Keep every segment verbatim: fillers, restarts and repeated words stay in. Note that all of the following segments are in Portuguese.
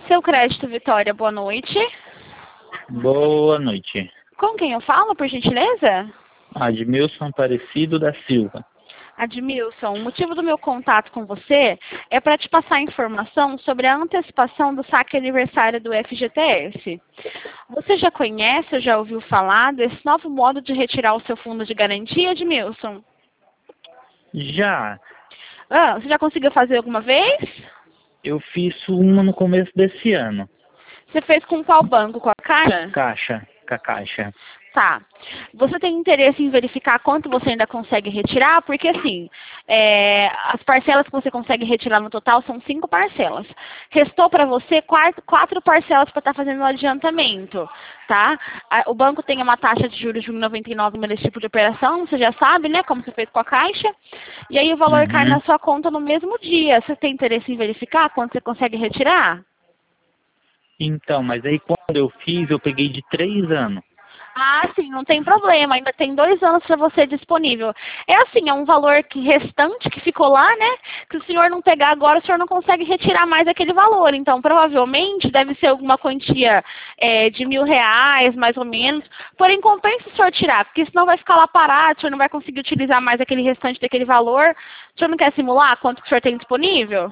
Seu crédito, Vitória, boa noite. Boa noite. Com quem eu falo, por gentileza? Admilson Aparecido da Silva. Admilson, o motivo do meu contato com você é para te passar informação sobre a antecipação do saque aniversário do F G T S. Você já conhece ou já ouviu falar desse novo modo de retirar o seu fundo de garantia, Admilson? Já. Ah, você já conseguiu fazer alguma vez? Eu fiz uma no começo desse ano. Você fez com qual banco? Com a Caixa? Caixa, com a Caixa. Tá. Você tem interesse em verificar quanto você ainda consegue retirar? Porque, assim, é, as parcelas que você consegue retirar no total são cinco parcelas. Restou para você quatro, quatro parcelas para estar fazendo o adiantamento, tá? A, o banco tem uma taxa de juros de um vírgula noventa e nove nesse tipo de operação, você já sabe, né, como você fez com a Caixa. E aí o valor Uhum. cai na sua conta no mesmo dia. Você tem interesse em verificar quanto você consegue retirar? Então, mas aí quando eu fiz, eu peguei de três anos. Ah, sim, não tem problema. Ainda tem dois anos para você disponível. É assim, é um valor que, restante que ficou lá, né? Que o senhor não pegar agora, o senhor não consegue retirar mais aquele valor. Então, provavelmente, deve ser alguma quantia é, de mil reais, mais ou menos. Porém, compensa o senhor tirar, porque senão vai ficar lá parado, o senhor não vai conseguir utilizar mais aquele restante daquele valor. O senhor não quer simular quanto que o senhor tem disponível?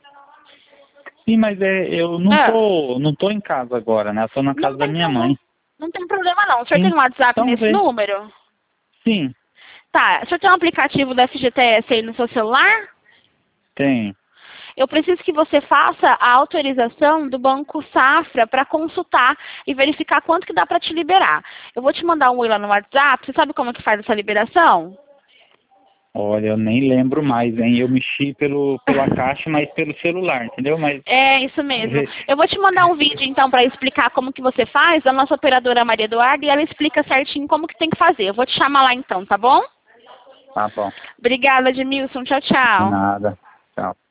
Sim, mas é, eu não Ah, tô, não tô em casa agora, né? Eu tô na casa não da tem minha problema. mãe. Não tem problema não. O senhor tem um WhatsApp Então nesse vê. número? Sim, Tá. O senhor tem um aplicativo do F G T S aí no seu celular? tem. Eu preciso que você faça a autorização do Banco Safra para consultar e verificar quanto que dá para te liberar. Eu vou te mandar um oi lá no WhatsApp. Você sabe como é que faz essa liberação? Olha, eu nem lembro mais, hein? Eu mexi pelo, pela caixa, mas pelo celular, entendeu? Mas É, isso mesmo. Eu vou te mandar um vídeo, então, para explicar como que você faz, da nossa operadora Maria Eduarda, e ela explica certinho como que tem que fazer. Eu vou te chamar lá, então, tá bom? tá bom. Obrigada, Edmilson. Tchau, De tchau. nada. Tchau.